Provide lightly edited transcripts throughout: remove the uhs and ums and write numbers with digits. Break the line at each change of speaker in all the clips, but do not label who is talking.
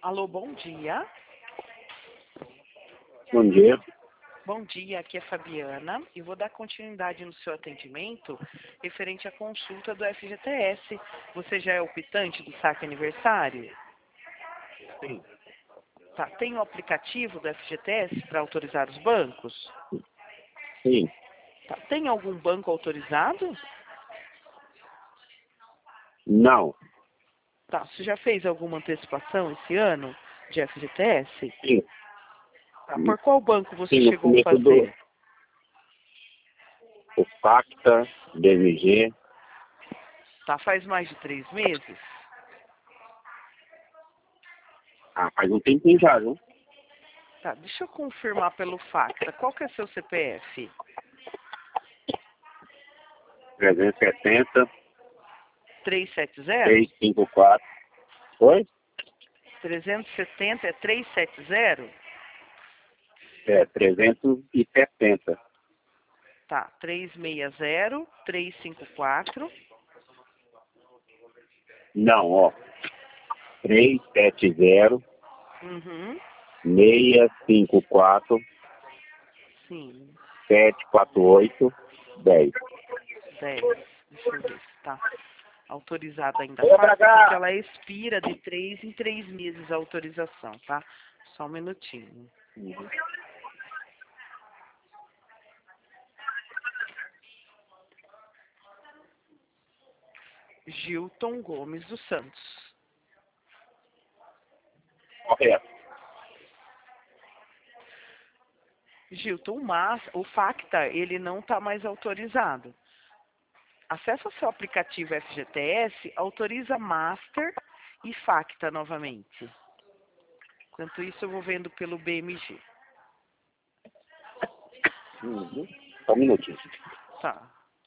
Alô, bom dia.
Bom dia.
Bom dia, aqui é Fabiana e vou dar continuidade no seu atendimento referente à consulta do FGTS. Você já é optante do saque aniversário?
Sim.
Tá. Tem o aplicativo do FGTS para autorizar os bancos?
Sim.
Tá. Tem algum banco autorizado?
Não.
Tá. Você já fez alguma antecipação esse ano de FGTS?
Sim.
Tá. Por qual banco você
Sim, no
chegou a
começo do
fazer?
o Pacta, BMG.
Tá. Faz mais de 3 meses?
Faz um tempinho já, viu?
Tá. Deixa eu confirmar pelo Facta. Qual que é seu CPF?
370,
370?
354. Oi?
370 é 370?
370.
Tá, 360, 354.
Não, ó. 370,
Uhum,
654,
sim,
748, 10.
10. Deixa eu ver se tá autorizada ainda.
Olha pra
Faça porque
cá!
ela expira de 3 em 3 meses a autorização, tá? Só um minutinho. Gilton Gomes dos Santos.
Correto.
Gilton, o Facta, ele não está mais autorizado. Acesse o seu aplicativo FGTS, autoriza Master e Facta novamente. Enquanto isso, eu vou vendo pelo BMG.
Só um minutinho.
Tá.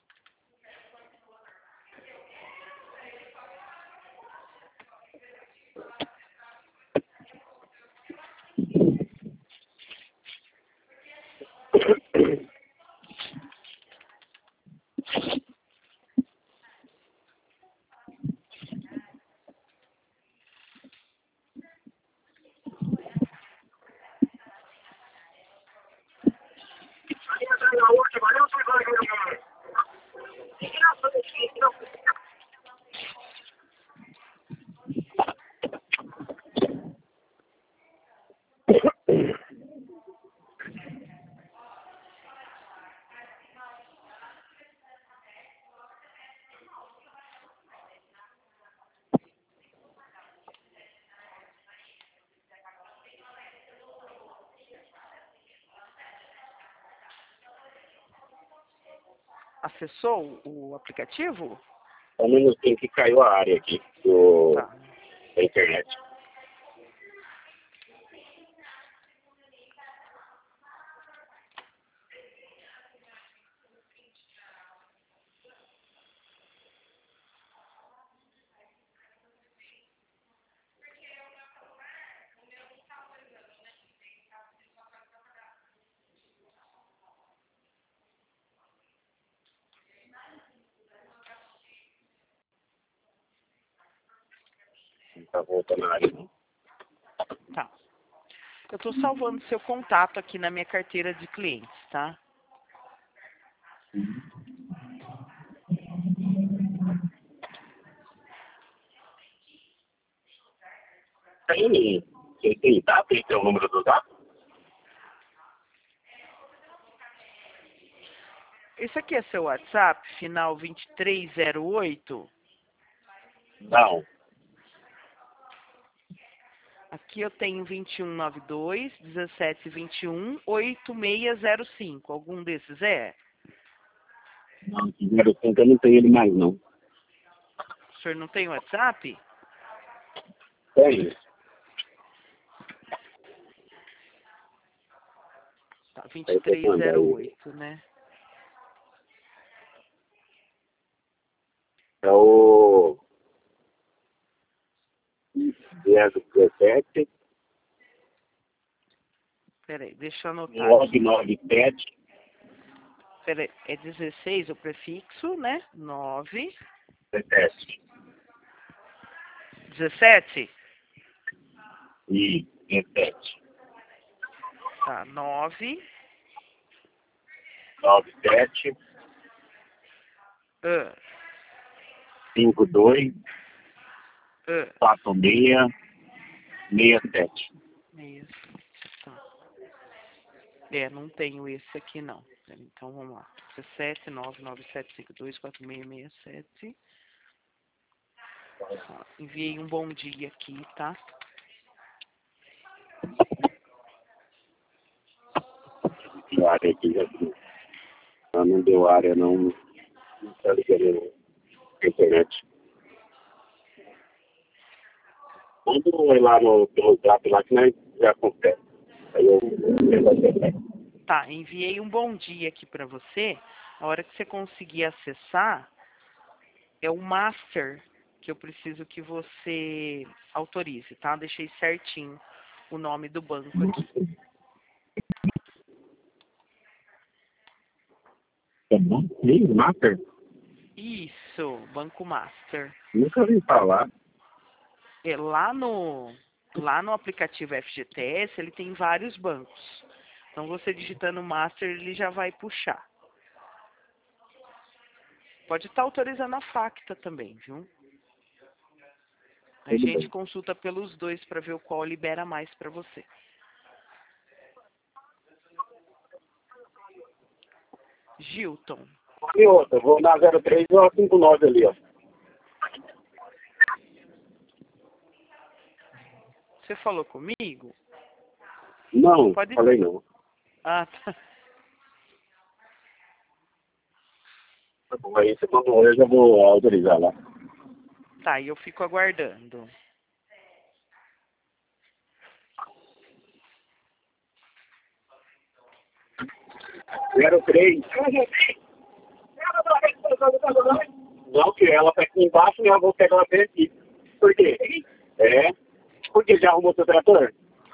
Acessou o aplicativo?
Só um minutinho que caiu a área aqui
Tá.
da internet. Tá voltando a área, não?
Tá. Eu estou salvando seu contato aqui na minha carteira de clientes, tá?
Tem data? Tem o número do data?
Esse aqui é seu WhatsApp, final 2308.
Não.
Aqui eu tenho 2192 1721 8605. Algum desses é?
Não, esse 05 eu não tenho ele mais, não.
O senhor não tem WhatsApp?
Tem.
Tá,
Aí você manda aí.
2308, né?
É o 017
Peraí, deixa eu anotar aqui.
997
Peraí, é 16 o prefixo, né? 9.
17.
17?
E 7.
Tá, 9.
97. 52. 46. 67.
Tá. Não tenho esse aqui não. Então vamos lá. 17 99752 4667. Enviei um bom dia aqui, tá?
Que área aqui já não deu área, não tá ligando na internet. Manda lá pelo zap lá que nós já confere. Aí eu
Tá, enviei um bom dia aqui pra você. A hora que você conseguir acessar, é o master que eu preciso que você autorize, tá? Deixei certinho o nome do banco aqui.
É bom? Sim, Master?
Isso, Banco Master.
Nunca ouvi falar.
Lá no aplicativo FGTS, ele tem vários bancos. Então, você digitando Master, ele já vai puxar. Pode estar autorizando a Facta também, viu? A
Tudo
gente
bem.
consulta pelos dois para ver o qual libera mais para você. Gilton,
E outra, vou na 03 ou 59 ali, ó.
você falou comigo?
Não,
Pode.
falei não.
Ah, tá.
Tá bom, aí você mandou, eu já vou autorizar lá.
Tá, e eu fico aguardando.
Zero três. Não, que ela tá aqui embaixo e eu vou pegar ela bem aqui. Por quê? Porque já arrumou seu trator?